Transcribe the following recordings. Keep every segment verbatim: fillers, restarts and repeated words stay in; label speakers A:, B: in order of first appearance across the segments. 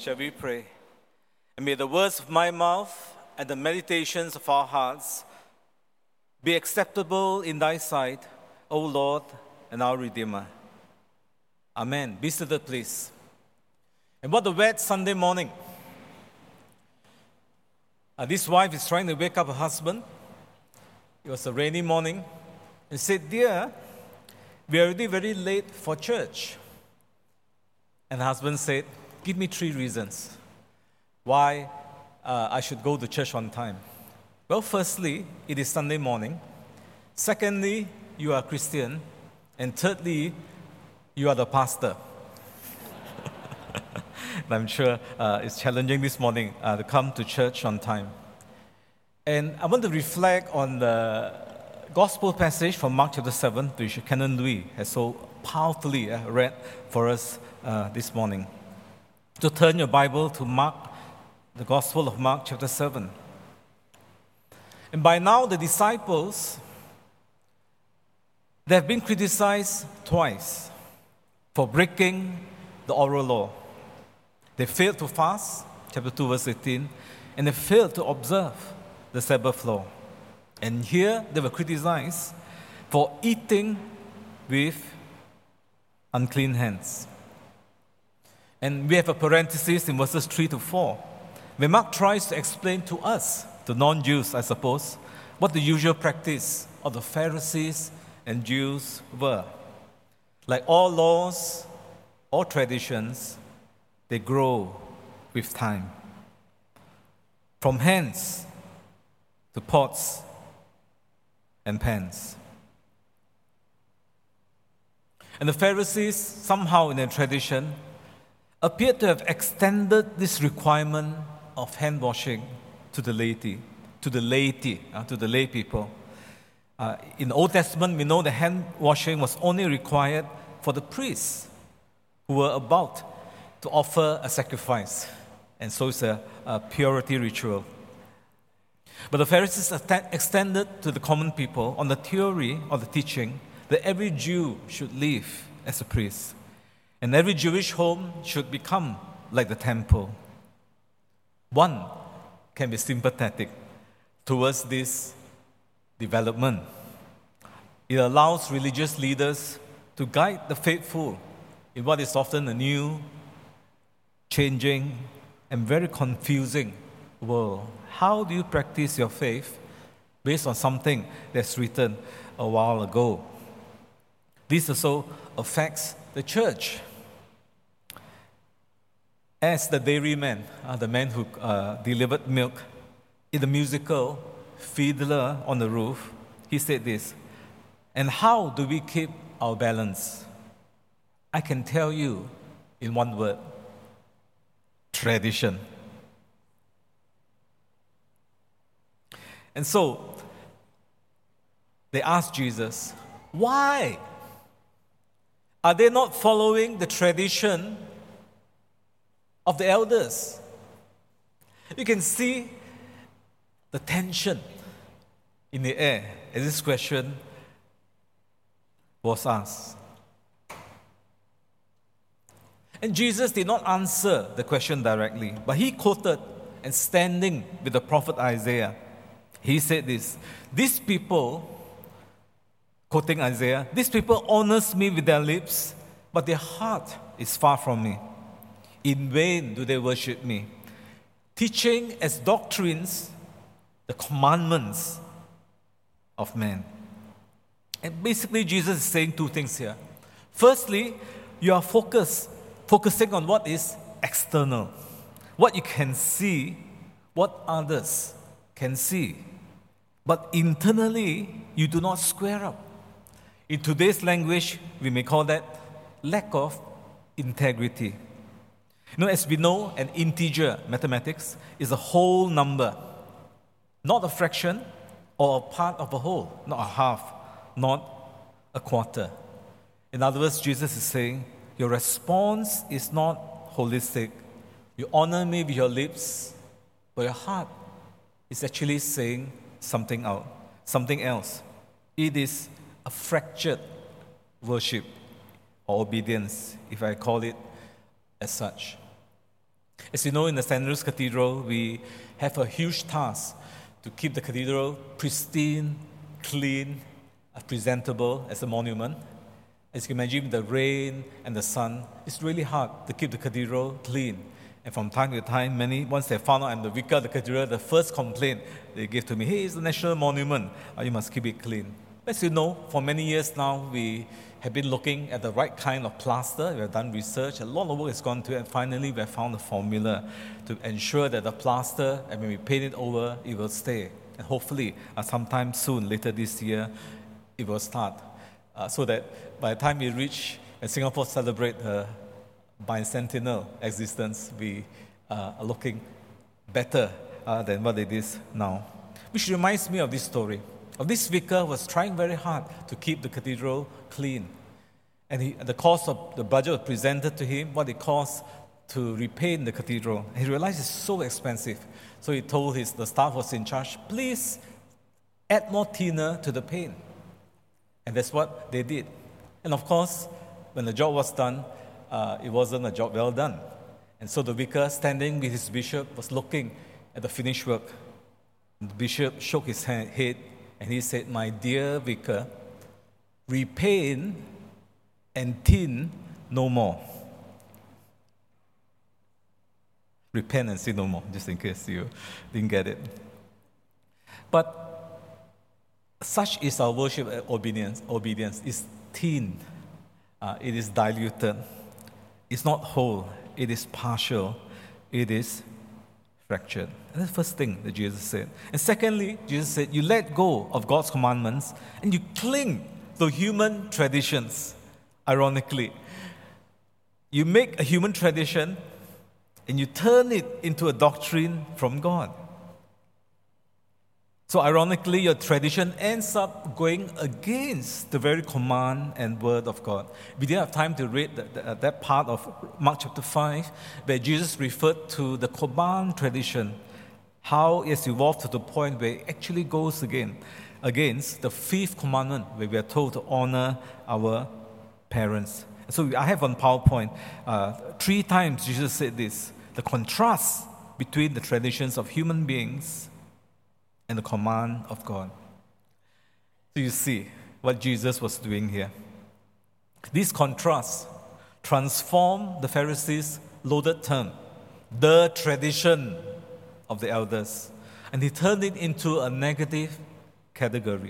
A: Shall we pray? And may the words of my mouth and the meditations of our hearts be acceptable in thy sight, O Lord and our Redeemer. Amen. Be seated, please. And what a wet Sunday morning. Uh, this wife is trying to wake up her husband. It was a rainy morning. And said, "Dear, we are already very late for church." And the husband said, "Give me three reasons why uh, I should go to church on time." Well, firstly, it is Sunday morning. Secondly, you are a Christian. And thirdly, you are the pastor. I'm sure uh, it's challenging this morning uh, to come to church on time. And I want to reflect on the gospel passage from Mark chapter seven, which Canon Louis has so powerfully uh, read for us uh, this morning. To turn your Bible to Mark, the Gospel of Mark chapter seven. And by now, the disciples, they have been criticized twice for breaking the oral law. They failed to fast, chapter two, verse eighteen, and they failed to observe the Sabbath law. And here they were criticized for eating with unclean hands. And we have a parenthesis in verses three to four, where Mark tries to explain to us, the non-Jews, I suppose, what the usual practice of the Pharisees and Jews were. Like all laws or traditions, they grow with time. From hands to pots and pans. And the Pharisees, somehow in their tradition, appeared to have extended this requirement of hand washing to the laity, to the laity, uh, to the lay people. Uh, in the Old Testament, we know the hand washing was only required for the priests who were about to offer a sacrifice. And so it's a, a purity ritual. But the Pharisees extended to the common people on the theory or the teaching that every Jew should live as a priest. And every Jewish home should become like the temple. One can be sympathetic towards this development. It allows religious leaders to guide the faithful in what is often a new, changing, and very confusing world. How do you practice your faith based on something that's written a while ago? This also affects the church. As the dairyman, uh, the man who uh, delivered milk, in the musical Fiddler on the Roof, he said this, "And how do we keep our balance? I can tell you in one word, tradition." And so, they asked Jesus, why are they not following the tradition of the elders? You can see the tension in the air as this question was asked. And Jesus did not answer the question directly, but he quoted and standing with the prophet Isaiah, he said this, "These people," quoting Isaiah, "these people honors me with their lips, but their heart is far from me. In vain do they worship me, teaching as doctrines the commandments of man." And basically, Jesus is saying two things here. Firstly, you are focused, focusing on what is external, what you can see, what others can see. But internally, you do not square up. In today's language, we may call that lack of integrity. You know, as we know, an integer, mathematics, is a whole number, not a fraction or a part of a whole, not a half, not a quarter. In other words, Jesus is saying, your response is not holistic. You honor me with your lips, but your heart is actually saying something out, something else. It is a fractured worship or obedience, if I call it as such. As you know, in the Saint Louis Cathedral, we have a huge task to keep the cathedral pristine, clean, presentable as a monument. As you can imagine, the rain and the sun, it's really hard to keep the cathedral clean. And from time to time, many, once they found out I'm the vicar of the cathedral, the first complaint they give to me, hey, it's a national monument, oh, you must keep it clean. As you know, for many years now, we have been looking at the right kind of plaster. We have done research, a lot of work has gone to it, and finally we have found a formula to ensure that the plaster, and when we paint it over, it will stay. And hopefully, uh, sometime soon, later this year, it will start. Uh, so that by the time we reach and Singapore celebrate her bicentennial existence, we uh, are looking better uh, than what it is now. Which reminds me of this story. Of this vicar was trying very hard to keep the cathedral clean. And he, the cost of the budget was presented to him, what it cost to repaint the cathedral. And he realized it's so expensive. So he told his, the staff was in charge, please add more thinner to the paint. And that's what they did. And of course, when the job was done, uh, it wasn't a job well done. And so the vicar, standing with his bishop, was looking at the finished work. And the bishop shook his head and he said, my dear vicar, repaint and thin no more. Repent and sin no more, just in case you didn't get it. But such is our worship obedience. Obedience is thin. Uh, it is diluted. It's not whole. It is partial. It is fractured. And that's the first thing that Jesus said. And secondly, Jesus said, you let go of God's commandments and you cling to human traditions. Ironically, you make a human tradition and you turn it into a doctrine from God. So ironically, your tradition ends up going against the very command and word of God. We didn't have time to read that, that part of Mark chapter five, where Jesus referred to the command tradition, how it's evolved to the point where it actually goes again against the fifth commandment, where we are told to honor our parents. So I have on PowerPoint, uh, three times Jesus said this, the contrast between the traditions of human beings and the command of God. So you see what Jesus was doing here. These contrasts transform the Pharisees' loaded term, the tradition of the elders, and he turned it into a negative category.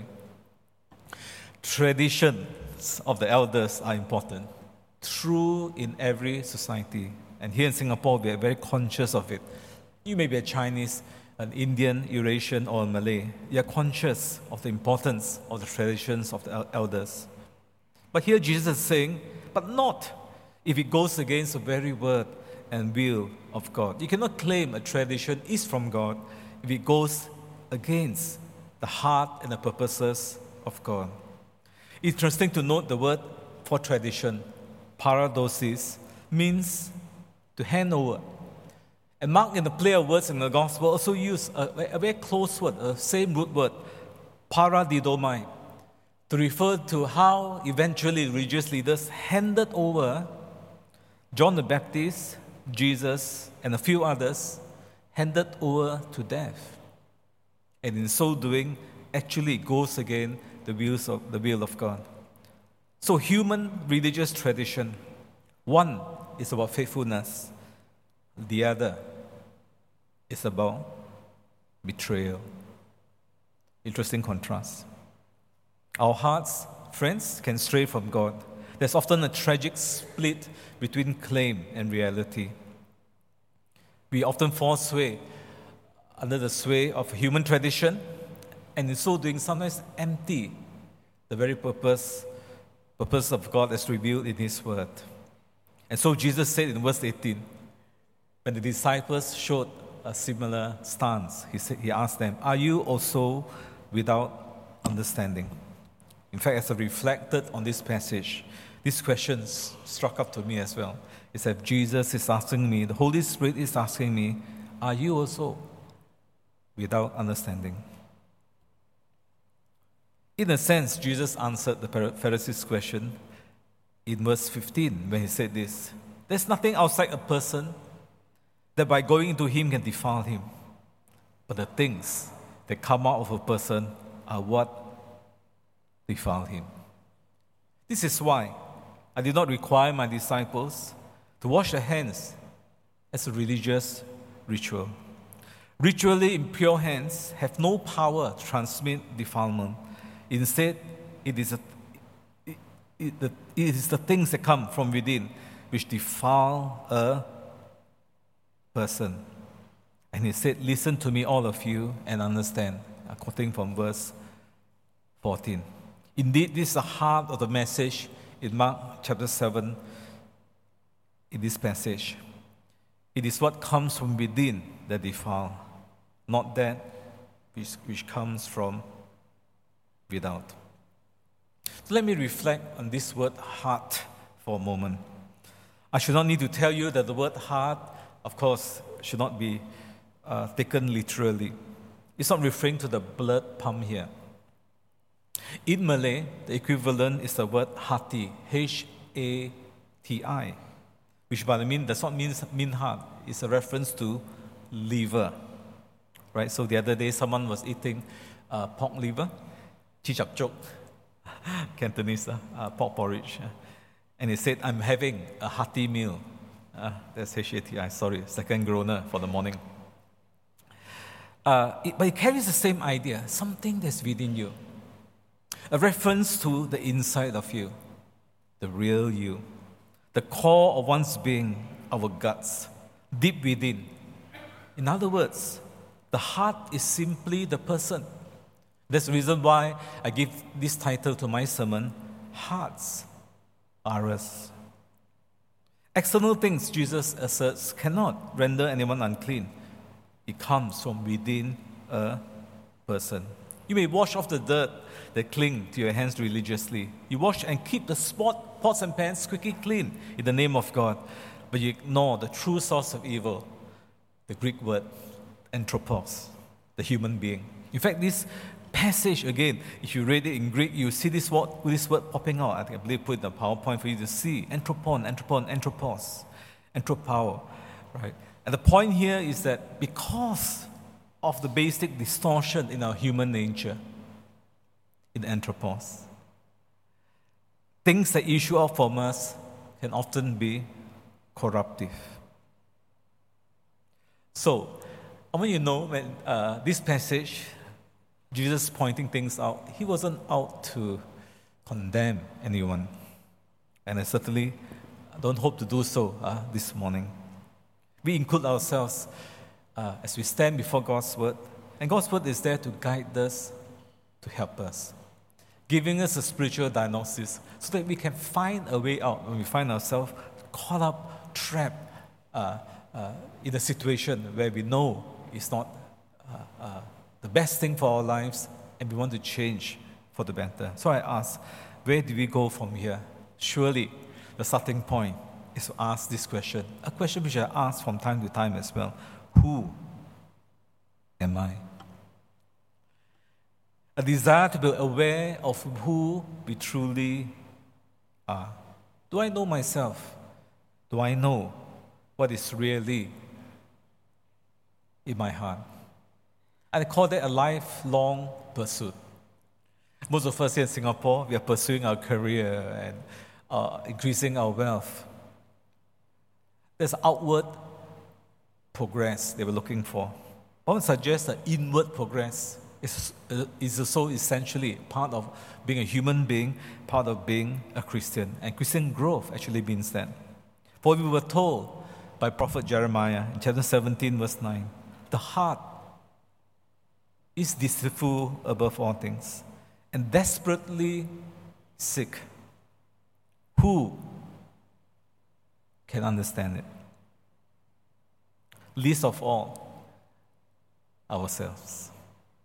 A: Traditions of the elders are important, true in every society. And here in Singapore, we are very conscious of it. You may be a Chinese, an Indian, Eurasian, or a Malay. You are conscious of the importance of the traditions of the elders. But here Jesus is saying, but not if it goes against the very word and will of God. You cannot claim a tradition is from God if it goes against the heart and the purposes of God. Interesting to note the word for tradition, paradosis, means to hand over. And Mark, in the play of words in the Gospel, also used a, a very close word, a same root word, paradidomai, to refer to how eventually religious leaders handed over John the Baptist, Jesus, and a few others, handed over to death. And in so doing, actually goes against the wills of the will of God. So human religious tradition, one is about faithfulness, the other is about betrayal. Interesting contrast. Our hearts, friends, can stray from God. There's often a tragic split between claim and reality. We often fall sway under the sway of human tradition, and in so doing, sometimes empty the very purpose, purpose of God as revealed in His Word. And so Jesus said in verse eighteen, when the disciples showed a similar stance, he said, he asked them, are you also without understanding? In fact, as I reflected on this passage, these questions struck up to me as well. It's that Jesus is asking me, the Holy Spirit is asking me, are you also without understanding? In a sense, Jesus answered the Pharisees' question in verse fifteen when he said this. There's nothing outside a person that by going into him can defile him. But the things that come out of a person are what defile him. This is why I did not require my disciples to wash their hands as a religious ritual. Ritually impure hands have no power to transmit defilement. Instead, it is, a, it, it, the, it is the things that come from within which defile a person. And he said, listen to me, all of you, and understand. I'm quoting from verse fourteen. Indeed, this is the heart of the message in Mark chapter seven, in this passage. It is what comes from within that defile, not that which, which comes from without. So let me reflect on this word heart for a moment. I should not need to tell you that the word heart, of course, should not be uh, taken literally. It's not referring to the blood pump here. In Malay, the equivalent is the word hati, H A T I, which by the mean does not mean, mean heart. It's a reference to liver. Right? So the other day, someone was eating uh, pork liver, chi chap chok, Cantonese, uh, pork porridge. Uh, and he said, I'm having a hearty meal. Uh, that's H A T I, sorry, second groaner for the morning. Uh, it, but it carries the same idea, something that's within you. A reference to the inside of you, the real you, the core of one's being, our guts, deep within. In other words, the heart is simply the person. That's the reason why I give this title to my sermon, Hearts Are Us. External things, Jesus asserts, cannot render anyone unclean. It comes from within a person. You may wash off the dirt that cling to your hands religiously. You wash and keep the spot, pots and pans squeaky clean in the name of God. But you ignore the true source of evil, the Greek word anthropos, the human being. In fact, this passage, again, if you read it in Greek, you see this word, this word popping out. I think I believe put in the PowerPoint for you to see. Anthropon, anthropon, anthropos, anthropower, right? And the point here is that because of the basic distortion in our human nature, in anthropos, things that issue out from us can often be corruptive. So, I want you to know when uh, this passage, Jesus pointing things out, he wasn't out to condemn anyone. And I certainly don't hope to do so uh, this morning. We include ourselves uh, as we stand before God's word. And God's word is there to guide us, to help us, giving us a spiritual diagnosis so that we can find a way out when we find ourselves caught up, trapped uh, uh, in a situation where we know it's not uh, uh, the best thing for our lives and we want to change for the better. So I ask, where do we go from here? Surely the starting point is to ask this question, a question which I ask from time to time as well. Who am I? A desire to be aware of who we truly are. Do I know myself? Do I know what is really in my heart? I call that a lifelong pursuit. Most of us here in Singapore, we are pursuing our career and uh, increasing our wealth. There's outward progress they were looking for. I would suggest that inward progress is, is also essentially part of being a human being, part of being a Christian. And Christian growth actually means that. For we were told by Prophet Jeremiah in chapter seventeen, verse nine, the heart is deceitful above all things and desperately sick. Who can understand it? Least of all, ourselves.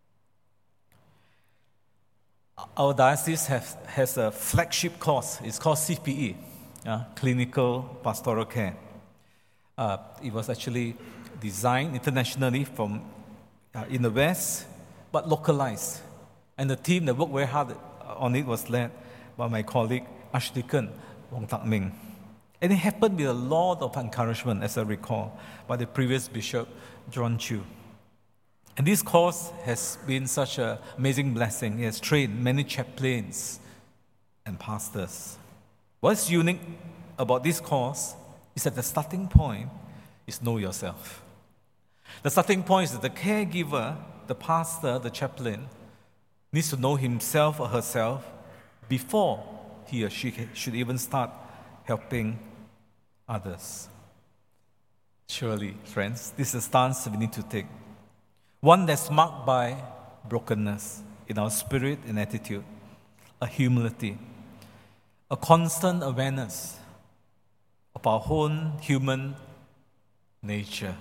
A: Our diocese has, has a flagship course. It's called C P E, uh, Clinical Pastoral Care. Uh, it was actually designed internationally from uh, in the West, but localized. And the team that worked very hard on it was led by my colleague, Archdeacon Wong Tak Ming. And it happened with a lot of encouragement, as I recall, by the previous bishop, John Chew. And this course has been such an amazing blessing. It has trained many chaplains and pastors. What's unique about this course is that the starting point is know yourself. The starting point is that the caregiver, the pastor, the chaplain, needs to know himself or herself before he or she should even start helping others. Surely, friends, this is a stance we need to take. One that's marked by brokenness in our spirit and attitude, a humility, a constant awareness of our own human nature.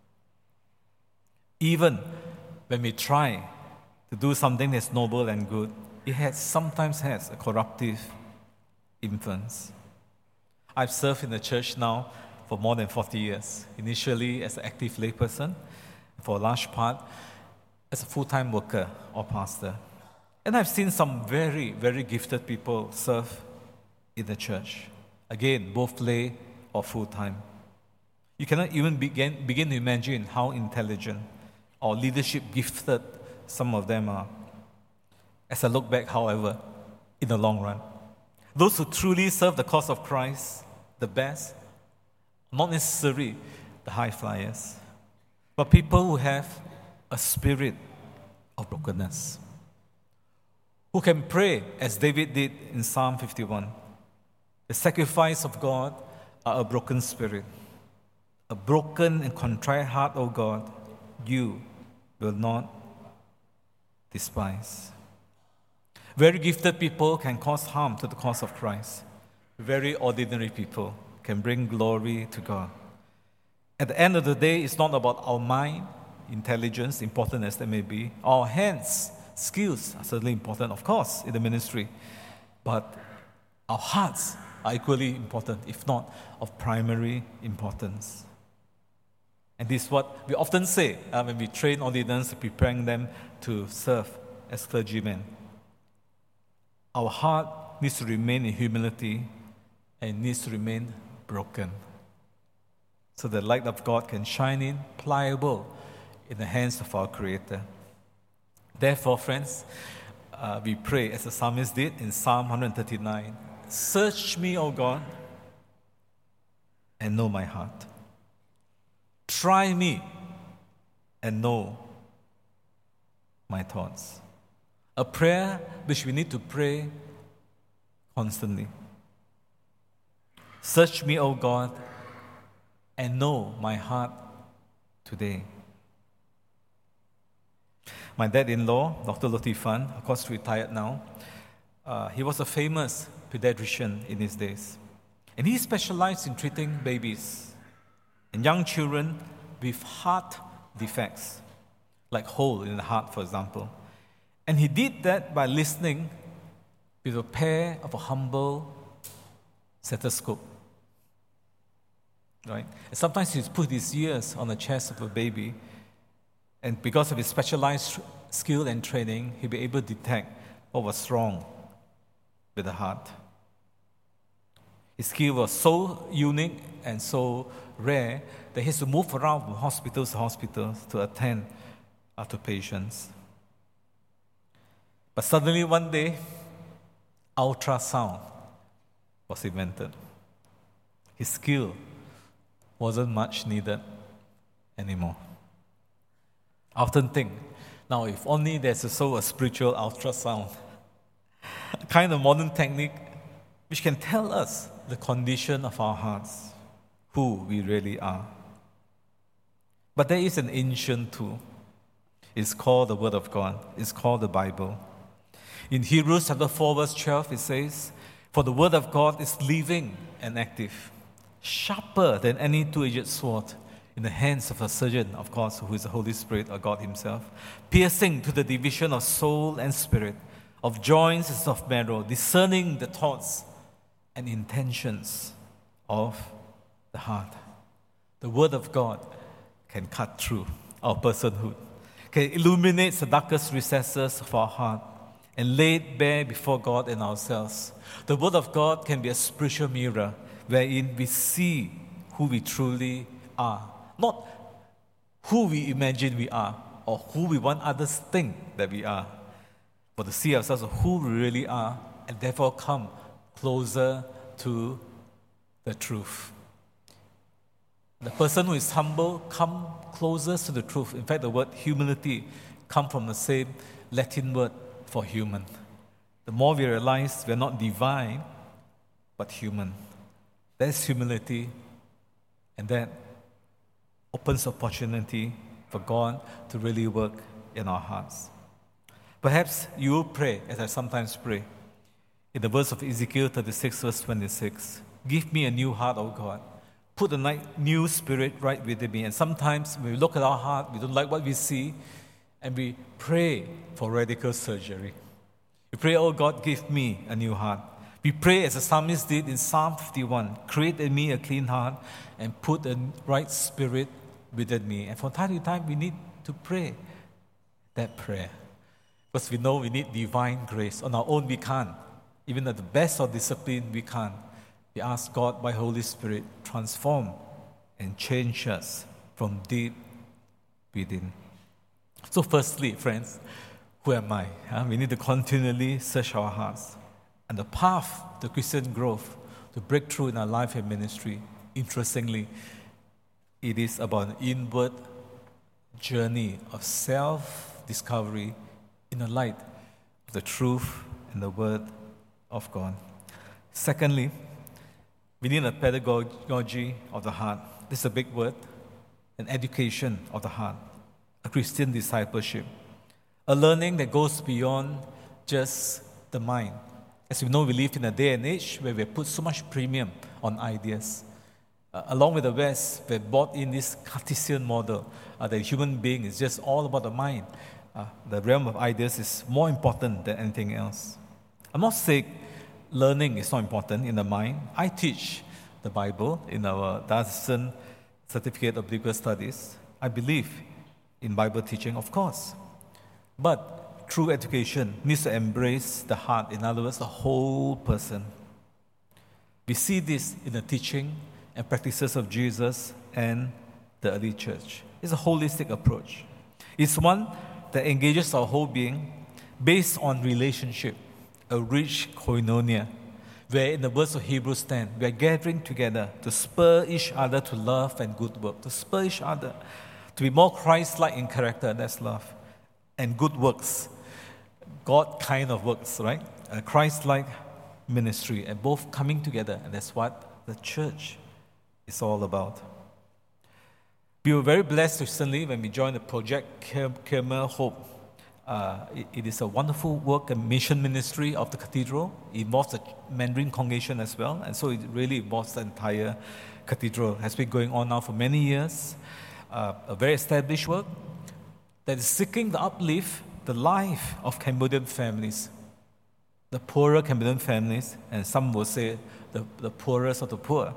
A: Even when we try to do something that's noble and good, it has sometimes has a corruptive influence. I've served in the church now for more than forty years, initially as an active layperson, for a large part as a full-time worker or pastor. And I've seen some very, very gifted people serve in the church. Again, both lay or full-time. You cannot even begin, begin to imagine how intelligent or leadership gifted some of them are. As I look back, however, in the long run, those who truly serve the cause of Christ the best, not necessarily the high flyers, but people who have a spirit of brokenness, who can pray as David did in Psalm fifty-one. The sacrifice of God are a broken spirit. A broken and contrite heart, O God, you will not despise. Very gifted people can cause harm to the cause of Christ. Very ordinary people can bring glory to God. At the end of the day, it's not about our mind, intelligence, important as they may be. Our hands, skills are certainly important, of course, in the ministry. But our hearts are equally important, if not of primary importance. And this is what we often say uh, when we train ordinands, preparing them to serve as clergymen. Our heart needs to remain in humility and needs to remain broken, so the light of God can shine in, pliable, in the hands of our Creator. Therefore, friends, uh, we pray as the psalmist did in Psalm one thirty-nine, "Search me, O God, and know my heart. Try me and know my thoughts." A prayer which we need to pray constantly. Search me, O God, and know my heart today. My dad-in-law, Doctor Latifan, of course retired now, uh, he was a famous pediatrician in his days. And he specialized in treating babies and young children with heart defects, like hole in the heart, for example. And he did that by listening with a pair of a humble stethoscope. Right? And sometimes he put his ears on the chest of a baby, and because of his specialized skill and training, he'd be able to detect what was wrong with the heart. His skill was so unique and so rare that he has to move around from hospitals to hospitals to attend uh, to patients. But suddenly one day, ultrasound was invented. His skill wasn't much needed anymore. I often think, now if only there's a, so a spiritual ultrasound, a kind of modern technique which can tell us the condition of our hearts, who we really are. But there is an ancient tool. It's called the Word of God. It's called the Bible. In Hebrews chapter four, verse twelve, it says, "For the Word of God is living and active, sharper than any two-edged sword, in the hands of a surgeon," of course, who is the Holy Spirit or God Himself, "piercing to the division of soul and spirit, of joints and of marrow, discerning the thoughts and intentions of the heart." The Word of God can cut through our personhood, can illuminate the darkest recesses of our heart, and lay it bare before God and ourselves. The Word of God can be a spiritual mirror wherein we see who we truly are, not who we imagine we are or who we want others to think that we are, but to see ourselves as who we really are and therefore come closer to the truth. The person who is humble comes closer to the truth. In fact, the word humility comes from the same Latin word for human. The more we realize we're not divine, but human, there's humility, and that opens opportunity for God to really work in our hearts. Perhaps you will pray, as I sometimes pray, in the verse of Ezekiel thirty-six, verse twenty-six, give me a new heart, O God. Put a new spirit right within me. And sometimes when we look at our heart, we don't like what we see, and we pray for radical surgery. We pray, oh God, give me a new heart. We pray as the psalmist did in Psalm fifty-one, create in me a clean heart and put the right spirit within me. And from time to time, we need to pray that prayer. Because we know we need divine grace. On our own, we can't. Even at the best of discipline, we can't. We ask God by Holy Spirit, transform and change us from deep within. So firstly, friends, who am I? Huh? We need to continually search our hearts. And the path to Christian growth, to breakthrough in our life and ministry, interestingly, it is about an inward journey of self-discovery in the light of the truth and the Word of God. Secondly, we need a pedagogy of the heart. This is a big word. An education of the heart. A Christian discipleship. A learning that goes beyond just the mind. As we know, we live in a day and age where we put so much premium on ideas. Uh, along with the West, we brought in this Cartesian model uh, that human being is just all about the mind. Uh, the realm of ideas is more important than anything else. I'm not saying learning is not important in the mind. I teach the Bible in our Diocesan Certificate of Biblical Studies. I believe in Bible teaching, of course. But true education needs to embrace the heart, in other words, the whole person. We see this in the teaching and practices of Jesus and the early church. It's a holistic approach. It's one that engages our whole being based on relationship, a rich koinonia, where in the words of Hebrews ten, we are gathering together to spur each other to love and good work, to spur each other to be more Christ-like in character, that's love, and good works, God kind of works, right? A Christ-like ministry, and both coming together, and that's what the church is all about. We were very blessed recently when we joined the Project Khmer Hope. Uh, it, it is a wonderful work and mission ministry of the cathedral. It involves the Mandarin congregation as well, and so it really involves the entire cathedral. It has been going on now for many years. Uh, a very established work that is seeking to uplift the life of Cambodian families, the poorer Cambodian families, and some will say the, the poorest of the poor.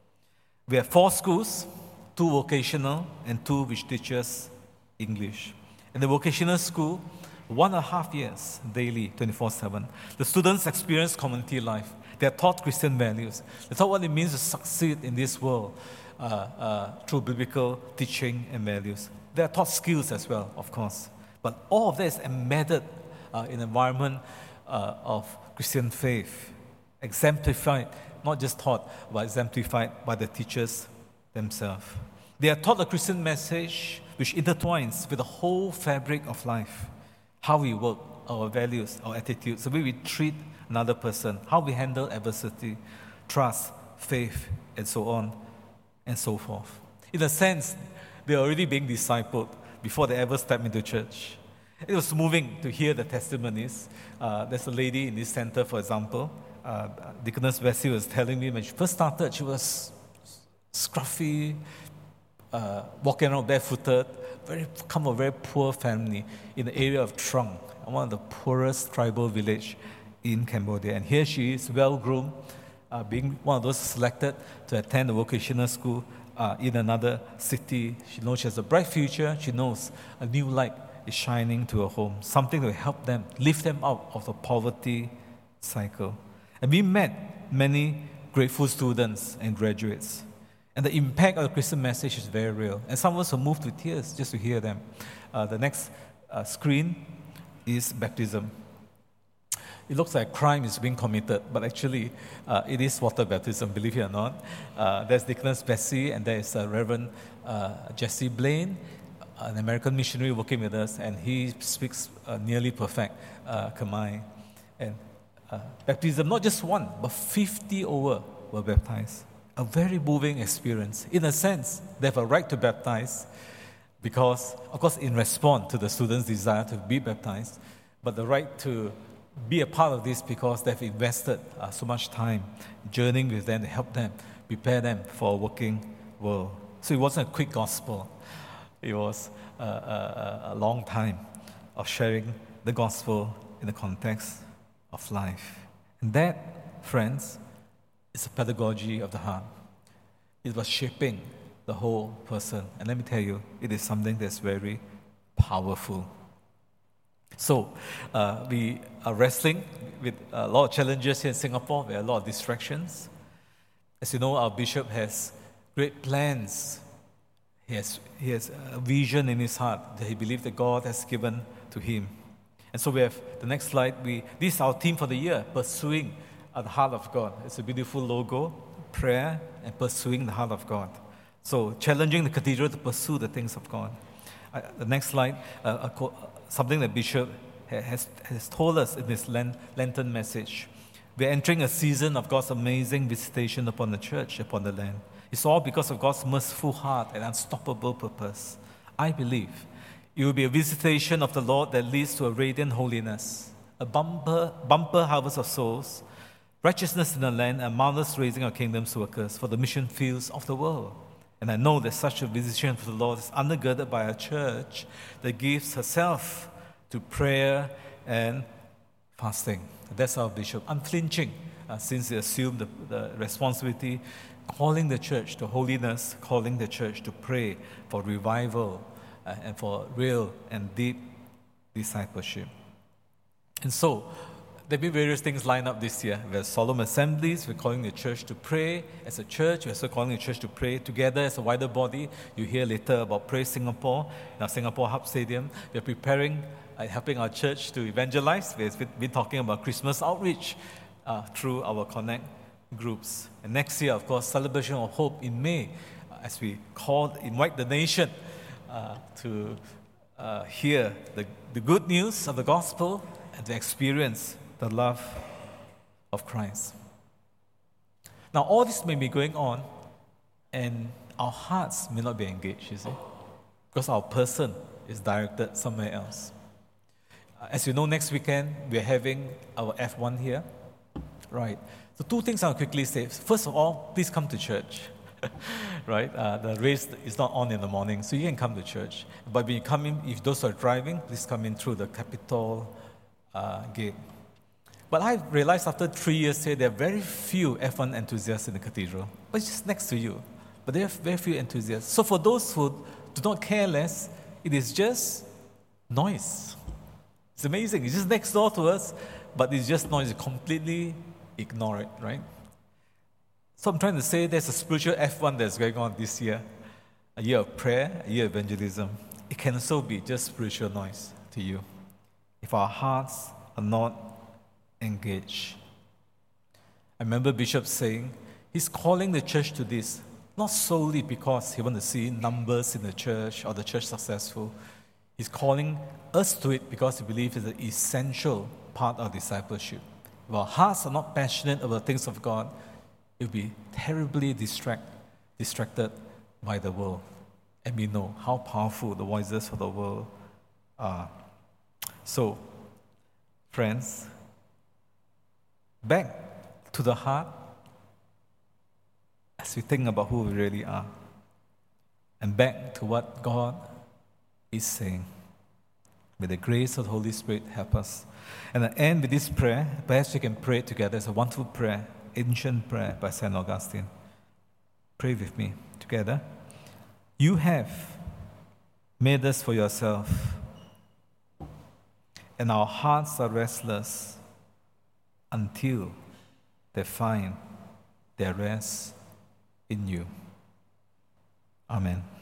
A: We have four schools, two vocational and two which teaches English. In the vocational school, one and a half years daily, twenty-four seven, the students experience community life. They are taught Christian values. They are taught what it means to succeed in this world uh, uh, through biblical teaching and values. They are taught skills as well, of course. But all of that is embedded uh, in an environment uh, of Christian faith, exemplified, not just taught, but exemplified by the teachers themselves. They are taught a Christian message which intertwines with the whole fabric of life. How we work, our values, our attitudes, the way we treat another person, how we handle adversity, trust, faith, and so on and so forth. In a sense, they are already being discipled before they ever step into church. It was moving to hear the testimonies. Uh, there's a lady in this center, for example, uh, Deaconess Bessie was telling me when she first started, she was scruffy, uh, walking around barefooted, very, come from a very poor family in the area of Trong, one of the poorest tribal village in Cambodia. And here she is, well-groomed, uh, being one of those selected to attend a vocational school uh, in another city. She knows she has a bright future. She knows a new light is shining to her home, something that will help them, lift them out of the poverty cycle. And we met many grateful students and graduates. And the impact of the Christian message is very real. And some of us are moved to tears just to hear them. Uh, the next uh, screen is baptism. It looks like crime is being committed, but actually uh, it is water baptism, believe it or not. Uh, there's Nicholas Bessie, and there is uh, Reverend uh, Jesse Blaine, an American missionary working with us, and he speaks uh, nearly perfect uh, Khmer. And uh, baptism, not just one, but fifty over were baptized. A very moving experience. In a sense, they have a right to baptize because, of course, in response to the students' desire to be baptized, but the right to be a part of this because they've invested uh, so much time journeying with them to help them, prepare them for a working world. So it wasn't a quick gospel. It was a, a, a long time of sharing the gospel in the context of life. And that, friends, is a pedagogy of the heart. It was shaping the whole person. And let me tell you, it is something that's very powerful. So, uh, we are wrestling with a lot of challenges here in Singapore. There are a lot of distractions. As you know, our bishop has great plans. He has, he has a vision in his heart that he believes that God has given to him. And so we have the next slide. We, this is our theme for the year, Pursuing the Heart of God. It's a beautiful logo, prayer and pursuing the heart of God. So, challenging the cathedral to pursue the things of God. Uh, the next slide, uh, uh, something that Bishop has, has told us in this Lenten message. We're entering a season of God's amazing visitation upon the church, upon the land. It's all because of God's merciful heart and unstoppable purpose. I believe it will be a visitation of the Lord that leads to a radiant holiness, a bumper, bumper harvest of souls, righteousness in the land, and marvelous raising of kingdom's workers for the mission fields of the world. And I know that such a visitation for the Lord is undergirded by a church that gives herself to prayer and fasting. That's our bishop, unflinching, uh, since he assumed the, the responsibility, calling the church to holiness, calling the church to pray for revival uh, and for real and deep discipleship. And so, there will be various things lined up this year. We have solemn assemblies. We're calling the church to pray as a church. We're also calling the church to pray together as a wider body. You hear later about Pray Singapore in our Singapore Hub Stadium. We're preparing, uh, helping our church to evangelize. We've been talking about Christmas outreach uh, through our Connect groups. And next year, of course, Celebration of Hope in May, uh, as we call, invite the nation uh, to uh, hear the, the good news of the gospel and to experience the love of Christ. Now, all this may be going on, and our hearts may not be engaged, you see, because our person is directed somewhere else. As you know, next weekend, we're having our F one here. Right. So two things I'll quickly say. First of all, please come to church. Right? Uh, the race is not on in the morning, so you can come to church. But when you come in, if those are driving, please come in through the Capitol uh, gate. But I realized after three years here, there are very few F one enthusiasts in the cathedral. But it's just next to you. But there are very few enthusiasts. So for those who do not care less, it is just noise. It's amazing. It's just next door to us, but it's just noise. You completely ignore it, right? So I'm trying to say there's a spiritual F one that's going on this year. A year of prayer, a year of evangelism. It can also be just spiritual noise to you if our hearts are not engaged. I remember Bishop saying he's calling the church to this, not solely because he wants to see numbers in the church or the church successful. He's calling us to it because he believes it's an essential part of discipleship. If our hearts are not passionate about the things of God, it will be terribly distract, distracted by the world. And we know how powerful the voices of the world are. So, friends, back to the heart as we think about who we really are. And back to what God is saying. May the grace of the Holy Spirit help us. And I end with this prayer. Perhaps we can pray it together. It's a wonderful prayer, ancient prayer by Saint Augustine. Pray with me together. You have made us for yourself, and our hearts are restless until they find their rest in you. Amen.